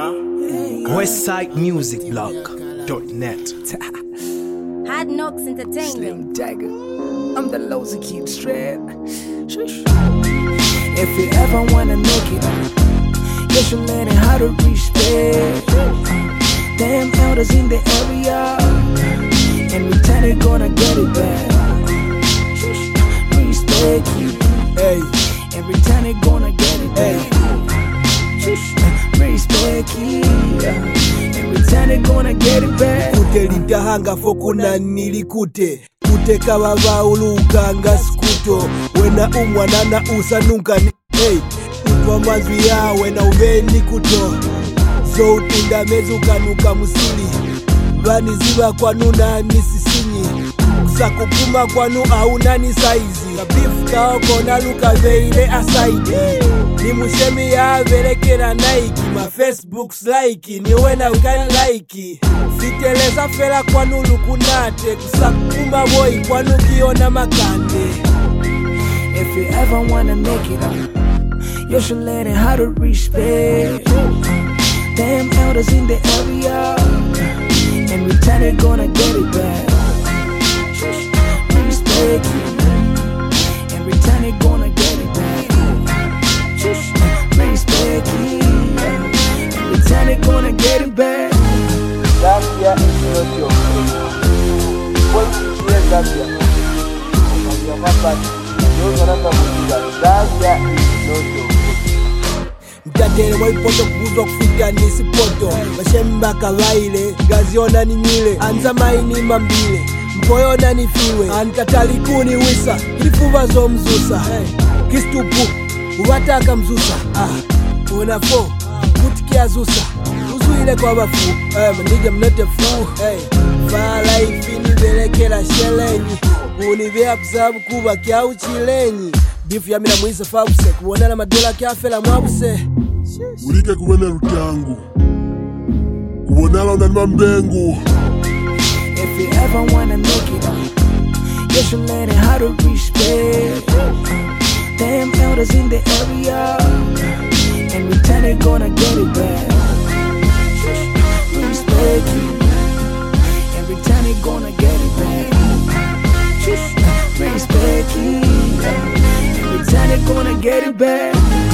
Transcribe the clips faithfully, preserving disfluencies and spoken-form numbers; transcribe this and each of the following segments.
westside music blog dot net. Hard Knocks Entertainment. Slim Dagger, I'm the lows that keep straight. If you ever wanna make it, you should learn how to respect them elders in the area. In return, they gonna get it back. Respect you, hey. In return, they gonna get it back. Respect you, in return, they gonna get it back. Kute litahanga fokuna nilikute kuteka baba ulukanga skuto wena umwanana usanunka ni hey utwa manzwi yawe na uveni kuto so utunda mezukanuka musili vani ziva kwanu na nisisinyi kusakupuma kwanu au nani saizi kabifu kaoko na luka veile asaidi ni mushemi ya verekera naiki ma facebooks like ni wena ukani like siteleza fela kwanu lukunate kusakupuma boy kwanu kiona makande. If you ever wanna make it up, you should learn how to respect them elders in the area. In return, they gonna get it back. Respect you. In return, they gonna get it back. Respect you. In return, they gonna get it back. Zambia is not your place. What is Zambia? Your papa, those are not Zambia is not your place. Mtatele waipoto kuzwa kufika nisi poto Mashemba kawaile, gaziona ni nyile Anza maini mambile, mpoyona ni fiwe Ankatali kuni wisa, ilifuva zo mzusa hey. Kistupu, uwataka mzusa ah. Unafo, kutikia zusa Uzuile kwa bafu, hey, manija mnete fu hey. Fala ifini velekela shelenyi Univea kusabu kuba kia uchilenyi Bifu ya mina mwisa fabuse kuwonana madola kia fela mwabuse Ulike kuwene rutangu kuwonala unanima mbengu. If you ever wanna make it up, you should learn how to respect them elders in the area. In return, they gonna get it back. Respect you. In return, they gonna get it back. Respect you. In return, they gonna get it back.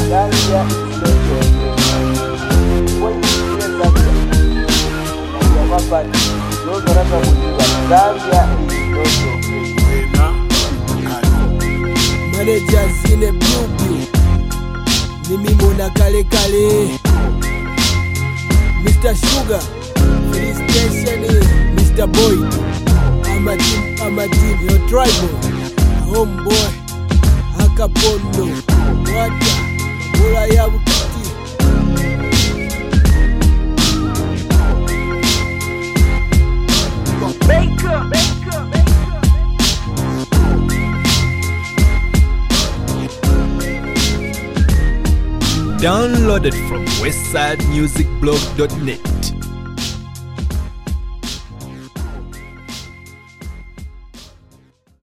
Managers in the blue Nimi mona kale kale Mister Sugar Free Station Mister Boy I'm a team, I'm a team Your tribal Homeboy Hakapondo Wata Mabula ya bukiti Baker, Baker, Baker. Downloaded from westside music blog dot net.